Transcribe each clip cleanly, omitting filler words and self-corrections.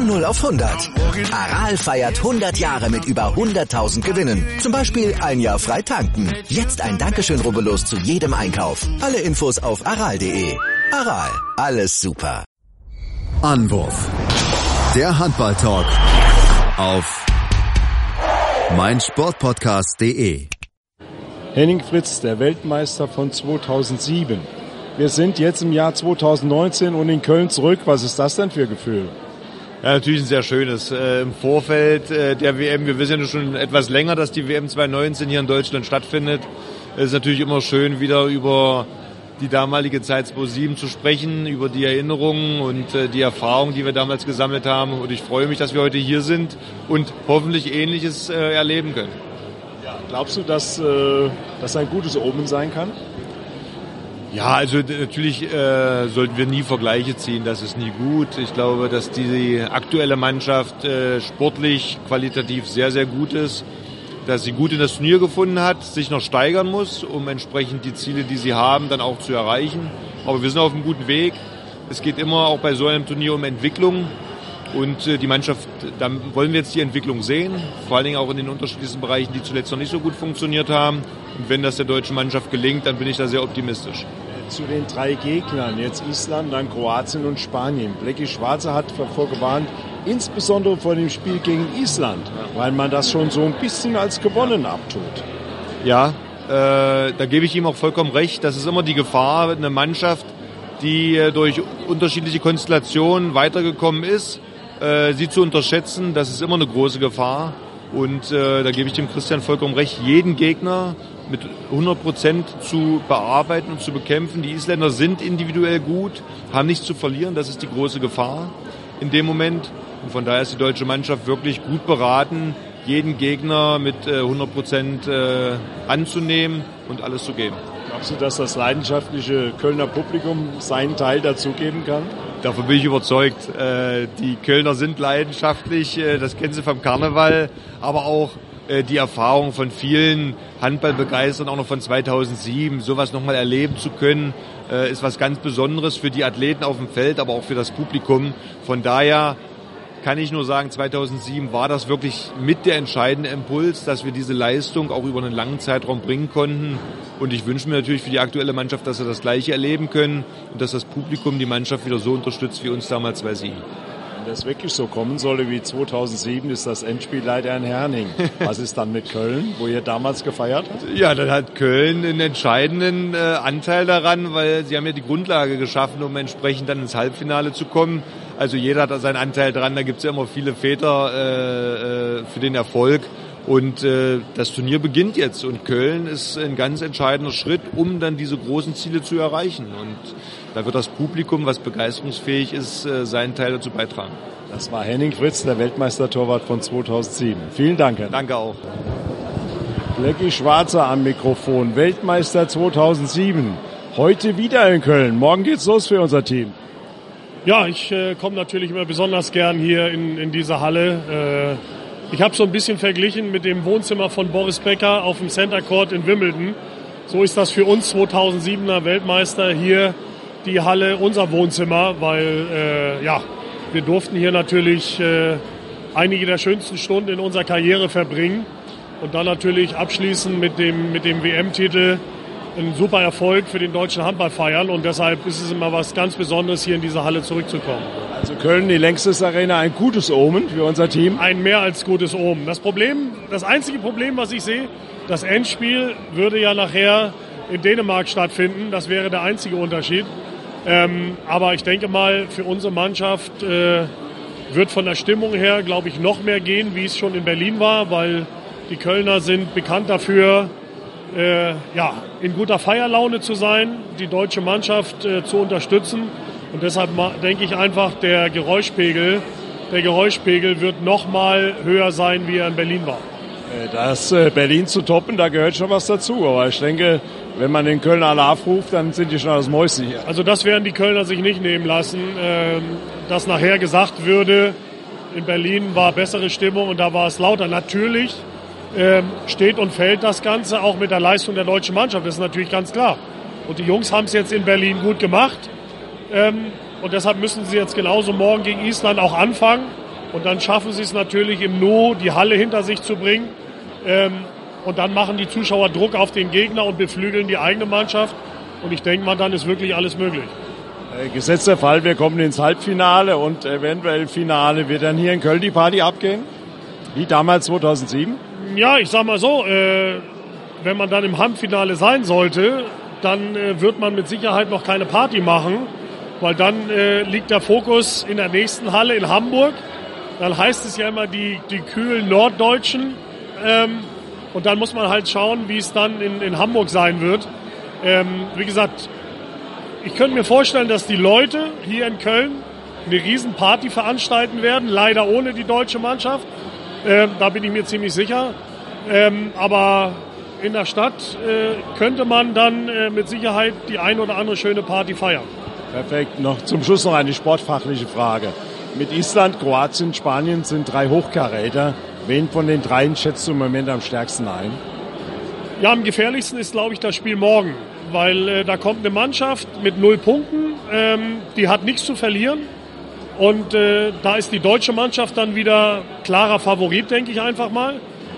Von 0 auf 100. Aral feiert 100 Jahre mit über 100.000 Gewinnen. Zum Beispiel ein Jahr frei tanken. Jetzt ein Dankeschön, rubbellos zu jedem Einkauf. Alle Infos auf aral.de. Aral, alles super. Anwurf. Der Handball-Talk auf meinsportpodcast.de. Henning Fritz, der Weltmeister von 2007. Wir sind jetzt im Jahr 2019 und in Köln zurück. Was ist das denn für ein Gefühl? Ja, natürlich ein sehr schönes. Im Vorfeld der WM, wir wissen ja schon etwas länger, dass die WM 2019 hier in Deutschland stattfindet. Es ist natürlich immer schön, wieder über die damalige Zeit 2007 zu sprechen, über die Erinnerungen und die Erfahrungen, die wir damals gesammelt haben. Und ich freue mich, dass wir heute hier sind und hoffentlich Ähnliches erleben können. Ja, glaubst du, dass das ein gutes Omen sein kann? Ja, also natürlich sollten wir nie Vergleiche ziehen, das ist nie gut. Ich glaube, dass die aktuelle Mannschaft sportlich, qualitativ sehr, sehr gut ist, dass sie gut in das Turnier gefunden hat, sich noch steigern muss, um entsprechend die Ziele, die sie haben, dann auch zu erreichen. Aber wir sind auf einem guten Weg. Es geht immer auch bei so einem Turnier um Entwicklung. Und die Mannschaft, da wollen wir jetzt die Entwicklung sehen, vor allen Dingen auch in den unterschiedlichsten Bereichen, die zuletzt noch nicht so gut funktioniert haben. Und wenn das der deutschen Mannschaft gelingt, dann bin ich da sehr optimistisch. Zu den 3 Gegnern, jetzt Island, dann Kroatien und Spanien. Blackie Schwarzer hat vorgewarnt, insbesondere vor dem Spiel gegen Island, weil man das schon so ein bisschen als gewonnen abtut. Ja, da gebe ich ihm auch vollkommen recht. Das ist immer die Gefahr, eine Mannschaft, die durch unterschiedliche Konstellationen weitergekommen ist, sie zu unterschätzen, das ist immer eine große Gefahr. Und da gebe ich dem Christian vollkommen recht, jeden Gegner mit 100% zu bearbeiten und zu bekämpfen. Die Isländer sind individuell gut, haben nichts zu verlieren, das ist die große Gefahr in dem Moment. Und von daher ist die deutsche Mannschaft wirklich gut beraten, jeden Gegner mit 100% anzunehmen und alles zu geben. Glaubst du, dass das leidenschaftliche Kölner Publikum seinen Teil dazugeben kann? Davon bin ich überzeugt. Die Kölner sind leidenschaftlich, das kennen sie vom Karneval, aber auch die Erfahrung von vielen Handballbegeisterten, auch noch von 2007, sowas nochmal erleben zu können, ist was ganz Besonderes für die Athleten auf dem Feld, aber auch für das Publikum. Von daher kann ich nur sagen, 2007 war das wirklich mit der entscheidende Impuls, dass wir diese Leistung auch über einen langen Zeitraum bringen konnten. Und ich wünsche mir natürlich für die aktuelle Mannschaft, dass wir das Gleiche erleben können und dass das Publikum die Mannschaft wieder so unterstützt wie uns damals 2007. Wenn das wirklich so kommen solle wie 2007, ist das Endspiel leider in Herning. Was ist dann mit Köln, wo ihr damals gefeiert habt? Ja, dann hat Köln einen entscheidenden Anteil daran, weil sie haben ja die Grundlage geschaffen, um entsprechend dann ins Halbfinale zu kommen. Also jeder hat da seinen Anteil dran, da gibt es ja immer viele Väter für den Erfolg. Und das Turnier beginnt jetzt und Köln ist ein ganz entscheidender Schritt, um dann diese großen Ziele zu erreichen. Und da wird das Publikum, was begeisterungsfähig ist, seinen Teil dazu beitragen. Das war Henning Fritz, der Weltmeistertorwart von 2007. Vielen Dank. Danke auch. Blackie Schwarzer am Mikrofon, Weltmeister 2007. Heute wieder in Köln. Morgen geht's los für unser Team. Ja, ich komme natürlich immer besonders gern hier in diese Halle. Ich habe so ein bisschen verglichen mit dem Wohnzimmer von Boris Becker auf dem Center Court in Wimbledon. So ist das für uns 2007er Weltmeister hier die Halle unser Wohnzimmer, weil wir durften hier natürlich einige der schönsten Stunden in unserer Karriere verbringen und dann natürlich abschließen mit dem WM-Titel. Ein super Erfolg für den deutschen Handball feiern und deshalb ist es immer was ganz Besonderes, hier in diese Halle zurückzukommen. Also Köln, die längstes Arena, ein gutes Omen für unser Team? Ein mehr als gutes Omen. Das einzige Problem, was ich sehe, das Endspiel würde ja nachher in Dänemark stattfinden. Das wäre der einzige Unterschied. Aber ich denke mal, für unsere Mannschaft wird von der Stimmung her, glaube ich, noch mehr gehen, wie es schon in Berlin war, weil die Kölner sind bekannt dafür, in guter Feierlaune zu sein, die deutsche Mannschaft zu unterstützen. Und deshalb denke ich einfach, der Geräuschpegel wird noch mal höher sein, wie er in Berlin war. Das Berlin zu toppen, da gehört schon was dazu. Aber ich denke, wenn man den Kölner alle aufruft, dann sind die schon das Mäuschen hier. Also das werden die Kölner sich nicht nehmen lassen. Dass nachher gesagt würde, in Berlin war bessere Stimmung und da war es lauter. Natürlich steht und fällt das Ganze auch mit der Leistung der deutschen Mannschaft. Das ist natürlich ganz klar. Und die Jungs haben es jetzt in Berlin gut gemacht. Und deshalb müssen sie jetzt genauso morgen gegen Island auch anfangen. Und dann schaffen sie es natürlich im Nu, die Halle hinter sich zu bringen. Und dann machen die Zuschauer Druck auf den Gegner und beflügeln die eigene Mannschaft. Und ich denke mal, dann ist wirklich alles möglich. Gesetzter Fall, wir kommen ins Halbfinale und eventuell Finale. Wird dann hier in Köln die Party abgehen? Wie damals 2007? Ja, ich sag mal so, wenn man dann im Halbfinale sein sollte, dann wird man mit Sicherheit noch keine Party machen, weil dann liegt der Fokus in der nächsten Halle in Hamburg. Dann heißt es ja immer die kühlen Norddeutschen. Und dann muss man halt schauen, wie es dann in Hamburg sein wird. Wie gesagt, ich könnte mir vorstellen, dass die Leute hier in Köln eine Riesenparty veranstalten werden, leider ohne die deutsche Mannschaft. Da bin ich mir ziemlich sicher. Aber in der Stadt könnte man dann mit Sicherheit die ein oder andere schöne Party feiern. Perfekt. Noch zum Schluss noch eine sportfachliche Frage. Mit Island, Kroatien, Spanien sind 3 Hochkaräter. Wen von den 3 schätzt du im Moment am stärksten ein? Ja, am gefährlichsten ist, glaube ich, das Spiel morgen. Weil da kommt eine Mannschaft mit 0 Punkten, die hat nichts zu verlieren. Und da ist die deutsche Mannschaft dann wieder klarer Favorit, denke ich einfach mal.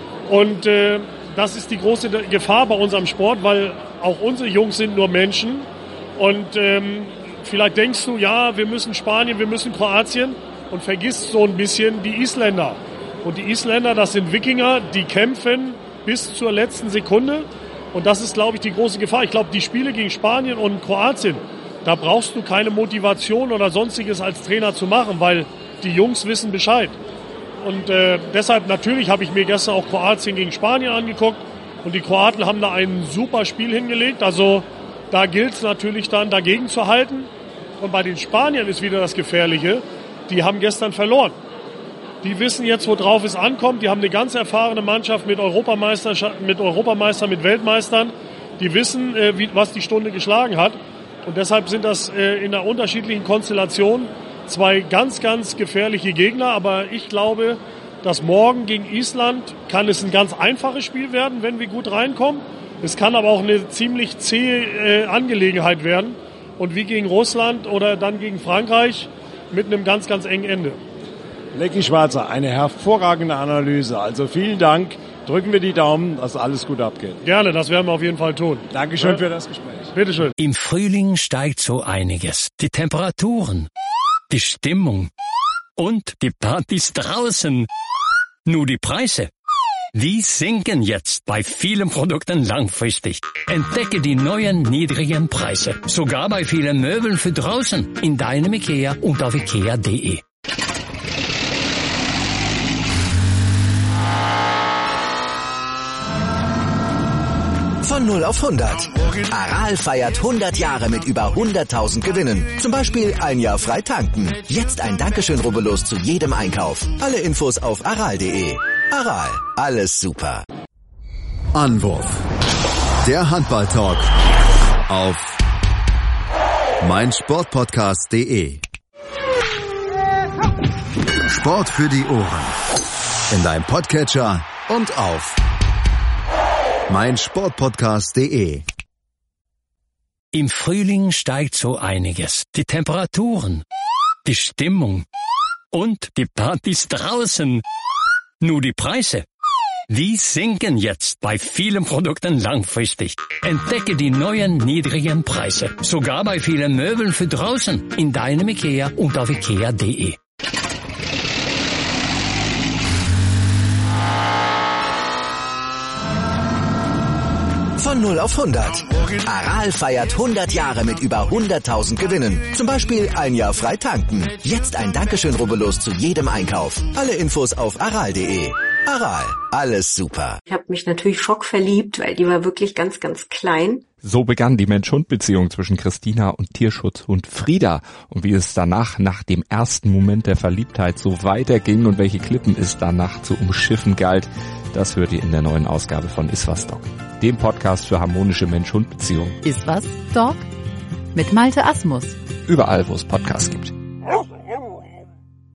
Und das ist die große Gefahr bei unserem Sport, weil auch unsere Jungs sind nur Menschen. Und vielleicht denkst du, ja, wir müssen Spanien, wir müssen Kroatien und vergisst so ein bisschen die Isländer. Und die Isländer, das sind Wikinger, die kämpfen bis zur letzten Sekunde. Und das ist, glaube ich, die große Gefahr. Ich glaube, die Spiele gegen Spanien und Kroatien, da brauchst du keine Motivation oder Sonstiges als Trainer zu machen, weil die Jungs wissen Bescheid. Und deshalb, natürlich habe ich mir gestern auch Kroatien gegen Spanien angeguckt. Und die Kroaten haben da ein super Spiel hingelegt. Also da gilt es natürlich dann, dagegen zu halten. Und bei den Spaniern ist wieder das Gefährliche. Die haben gestern verloren. Die wissen jetzt, worauf es ankommt. Die haben eine ganz erfahrene Mannschaft mit Europameistern, mit Weltmeistern. Die wissen, was die Stunde geschlagen hat. Und deshalb sind das in einer unterschiedlichen Konstellation 2 ganz, ganz gefährliche Gegner. Aber ich glaube, dass morgen gegen Island kann es ein ganz einfaches Spiel werden, wenn wir gut reinkommen. Es kann aber auch eine ziemlich zähe Angelegenheit werden. Und wie gegen Russland oder dann gegen Frankreich mit einem ganz, ganz engen Ende. Lecky Schwarzer, eine hervorragende Analyse. Also vielen Dank. Drücken wir die Daumen, dass alles gut abgeht. Gerne, das werden wir auf jeden Fall tun. Dankeschön für das Gespräch. Bitteschön. Im Frühling steigt so einiges. Die Temperaturen, die Stimmung und die Partys draußen. Nur die Preise, die sinken jetzt bei vielen Produkten langfristig. Entdecke die neuen niedrigen Preise. Sogar bei vielen Möbeln für draußen. In deinem IKEA und auf IKEA.de. Von 0 auf 100. Aral feiert 100 Jahre mit über 100.000 Gewinnen. Zum Beispiel 1 Jahr frei tanken. Jetzt ein Dankeschön, rubbellos zu jedem Einkauf. Alle Infos auf aral.de. Aral, alles super. Anwurf. Der Handball-Talk auf meinsportpodcast.de. Sport für die Ohren. In deinem Podcatcher und auf meinsportpodcast.de. Im Frühling steigt so einiges. Die Temperaturen, die Stimmung und die Partys draußen. Nur die Preise, die sinken jetzt bei vielen Produkten langfristig. Entdecke die neuen niedrigen Preise. Sogar bei vielen Möbeln für draußen. In deinem IKEA und auf IKEA.de. Von 0 auf 100. Aral feiert 100 Jahre mit über 100.000 Gewinnen. Zum Beispiel 1 Jahr frei tanken. Jetzt ein Dankeschön, rubbellos zu jedem Einkauf. Alle Infos auf aral.de. Aral, alles super. Ich habe mich natürlich schockverliebt, weil die war wirklich ganz, ganz klein. So begann die Mensch-Hund-Beziehung zwischen Christina und Tierschutzhund Frieda. Und wie es danach, nach dem ersten Moment der Verliebtheit, so weiterging und welche Klippen es danach zu umschiffen galt, das hört ihr in der neuen Ausgabe von Iswas Dog, dem Podcast für harmonische Mensch-Hund-Beziehungen. Iswas Dog? Mit Malte Asmus. Überall, wo es Podcasts gibt.